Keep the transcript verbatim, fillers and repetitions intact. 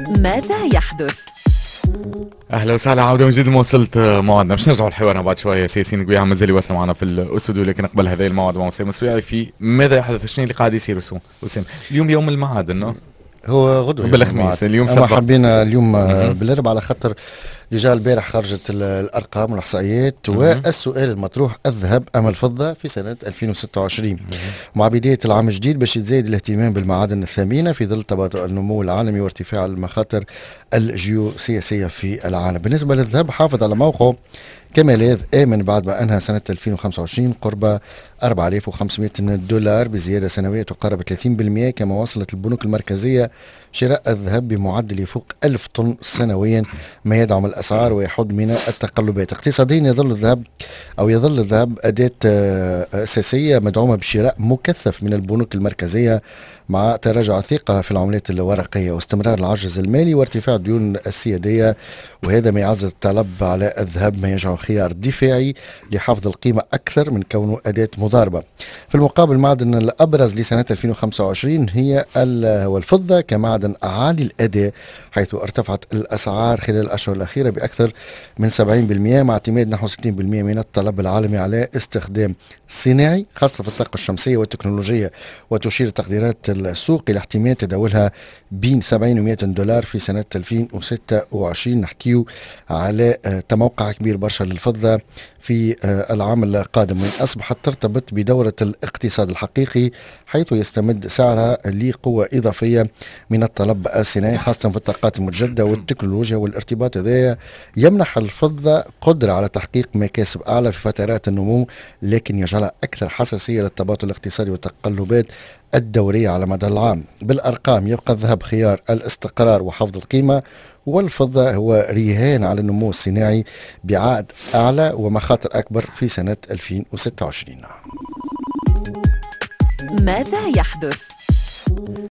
ماذا يحدث؟ اهلا وسهلا، عوده من جديد. ما وصلت موعدنا باش نرجعوا لحوارنا بعد شويه. سياسيين قوي عم مازال يواصل معنا في الاستوديو، لكن قبل هذا الموعد مع وسام السويعي في ماذا يحدث. شنو اللي قاعد يصير وسام؟ اليوم يوم المعاد انه هو غدوه بالخميس، اليوم سبت. حبينا اليوم بالاربعاء على خاطر ديجا البارح خرجت الارقام والاحصائيات، والسؤال المطروح: الذهب ام الفضه في سنه ألفين وستة وعشرين؟ مع بدايه العام الجديد باش يتزايد الاهتمام بالمعادن الثمينه في ظل تباطؤ النمو العالمي وارتفاع المخاطر الجيوسياسيه في العالم. بالنسبه للذهب حافظ على موقعه كملاذ آمن بعد ما أنهى سنة ألفين وخمسة وعشرين قرب أربعة آلاف وخمسمائة دولار بزيادة سنوية تقارب ثلاثين بالمئة، كما وصلت البنوك المركزية شراء الذهب بمعدل يفوق ألف طن سنويا، ما يدعم الأسعار ويحد من التقلبات. اقتصاديا يظل الذهب أو يظل الذهب أداة أساسية مدعومة بشراء مكثف من البنوك المركزية مع تراجع الثقة في العملات الورقية واستمرار العجز المالي وارتفاع الديون السيادية، وهذا ما يعزز الطلب على الذهب، ما يجعله خيار دفاعي لحفظ القيمة أكثر من كونه أداة مضاربة. في المقابل المعدن الأبرز لسنة ألفين وخمسة وعشرين هي الفضة كمعدن عالي الأداء، حيث ارتفعت الأسعار خلال الأشهر الأخيرة بأكثر من سبعين بالمئة، مع اعتماد نحو ستين بالمئة من الطلب العالمي على استخدام صناعي خاصة في الطاقة الشمسية والتكنولوجيا. وتشير تقديرات السوق إلى احتمال تداولها بين سبعين ومئة دولار في سنة ألفين وستة وعشرين. نحكيو على تموقع كبير برشا للفضة في العام القادم، وإن أصبحت ترتبط بدورة الاقتصاد الحقيقي، حيث يستمد سعرها لقوة إضافية من الطلب الصناعي خاصة في الطاقات المتجددة والتكنولوجيا. والارتباط هذا يمنح الفضة قدرة على تحقيق مكاسب أعلى في فترات النمو، لكن يجعلها أكثر حساسية للتباطؤ الاقتصادي والتقلبات الدورية على مدى العام. بالأرقام يبقى الذهب خيار الاستقرار وحفظ القيمة، والفضة هو رهان على النمو الصناعي بعائد أعلى ومخاطر أكبر في سنة ألفين وستة وعشرين. ماذا يحدث؟